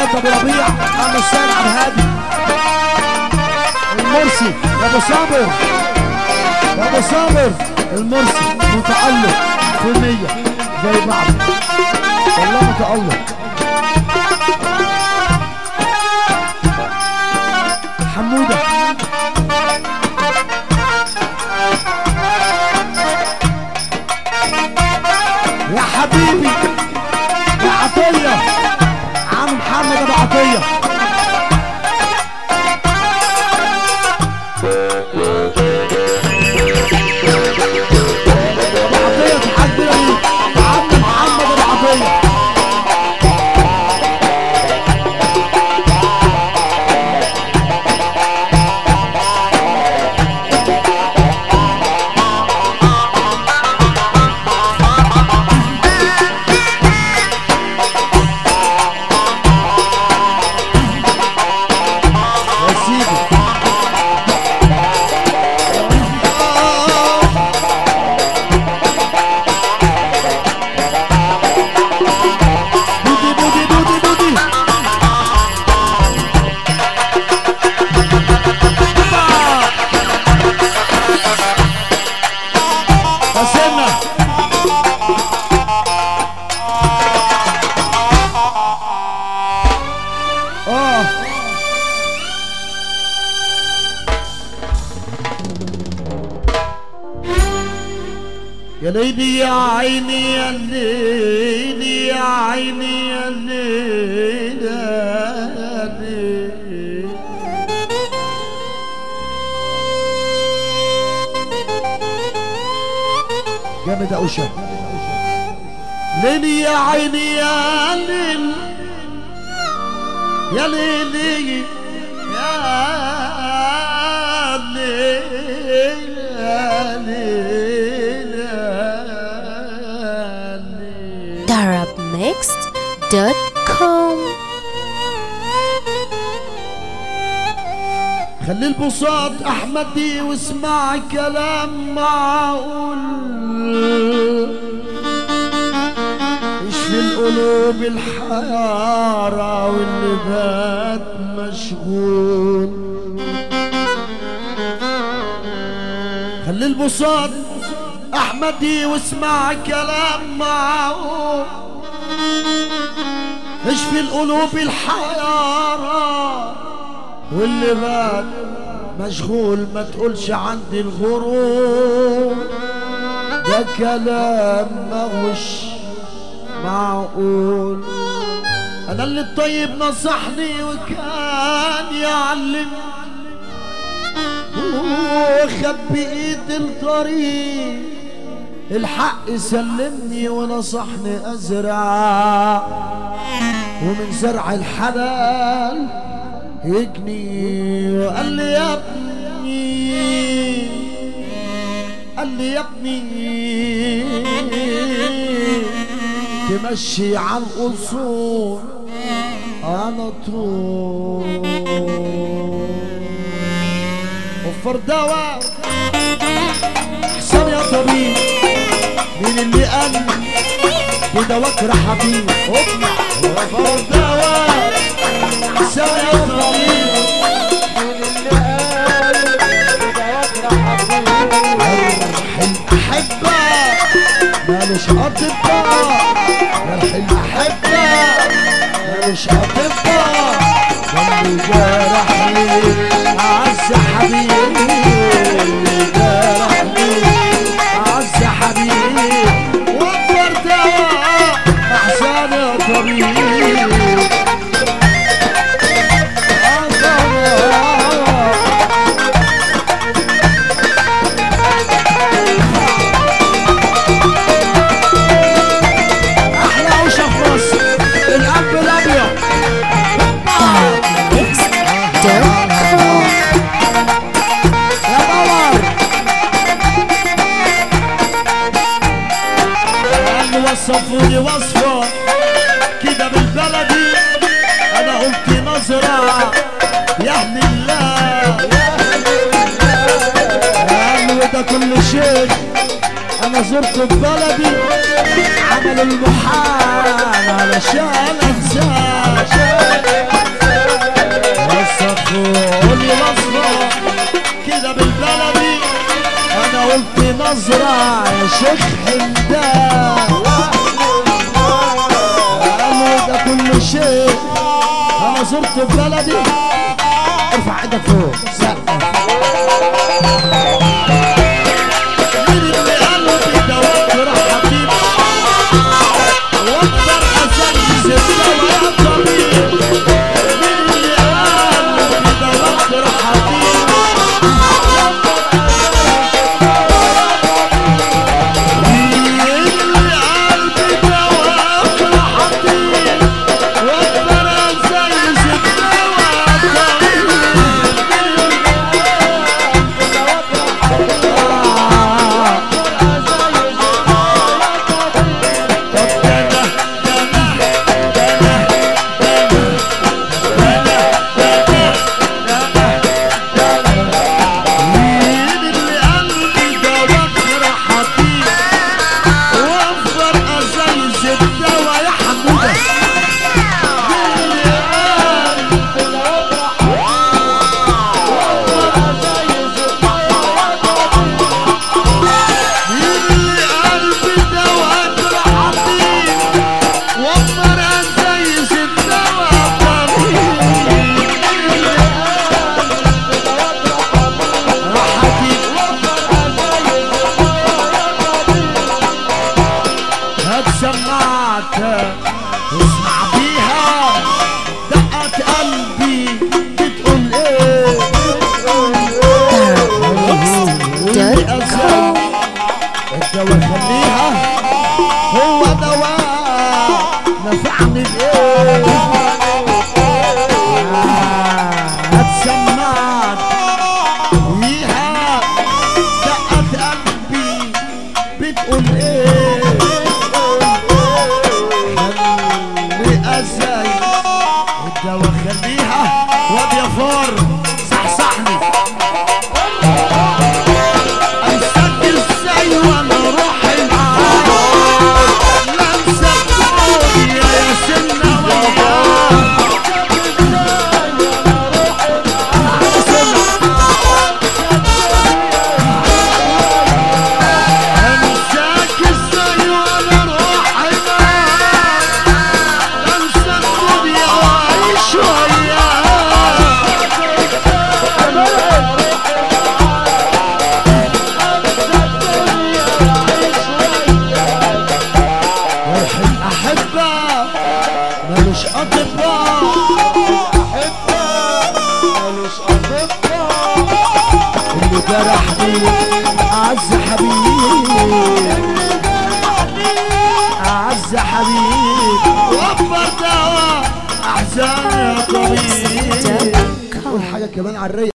محمد ابو ربيع، عم السيد عبد الهادي المرسي، يا ابو صابر يا ابو صابر المرسي متألق في 100 زي بعض والله متألق. حمودة يا حبيبي يا عطية، عم محمد ابو عطية. عطية تحب لي عم محمد ابو عطية. يا ليلي يا عيني يا ليلي يا عيني يا ليلي يا ليلي. جامد يا أوشا. ليلي يا عيني يا ليل يا ليلي يا ليل يا ليل. arabmixed.com. خلي البساط احمدي واسمع كلام معقول، اشفي القلوب الحيارة واللي بات مشغول. خلي البساط احمدي واسمع كلام معقول، اشفي القلوب الحيارة واللي بات مشغول. ما تقولش عندي الغرور، ده كلام ماهوش معقول. انا اللي الطيب نصحني وكان يعلم، وخد بايد الطريق الحق سلمني ونصحني ازرع، ومن زرع الحلال يجني. وقال لي يا ابني، قال لي يا ابني تمشي على الاصول على طول. وفر دواء احسن يا طبيب، مين اللي قال بدواك راح حبيب؟ وفر دواء احسن يا طبيب، مين اللي قال بدواك راح حبيب؟ الاحبه مالوش اطباء، جرح الاحبه مالوش اطباء. واللي جرحني اعز حبيبي، اللي جرحني اعز حبيبي. وفر دواء احسن يا طبيب. وصفوني وصفة كده بالبلدي، انا قلت نظرة يا اهل الله. قالوا ده كل شيء انا زرت بلدي عمل المحال علشان انساه وصفولي نظرة كده بالبلدي انا قلت نظرة يا شيخ حمدان قالوا ده كل شيء انا زرت بلدي ارفع ايدك فوق سقف مين اللي قلبي دوت راح حبيب واكبر ازايز الدوا يا طبيب مين اللي قلبي دوت راح حبيب مين اللي قلبي دوت راح حبيب واكبر ازايز الدوا يا طبيب اسمع بيها دقت قلبي بتقول ايه الدواء خليها هو دواء نفعني بايه هتسمعك بيها دقت قلبي بتقول ايه الدواء خليها واد يا فار صحصحني انساك ازاي وانا روحي معاك لا انساك يا سنة وياك انساك ازاي وانا روحي معاك لا انساك شوية أحبة ملوش أطباء أحبة ملوش أطباء اللي جرحني أعز حبيب أعز حبيب وفر دواء أحزان يا طبيب. قول حاجة كمان على الريق.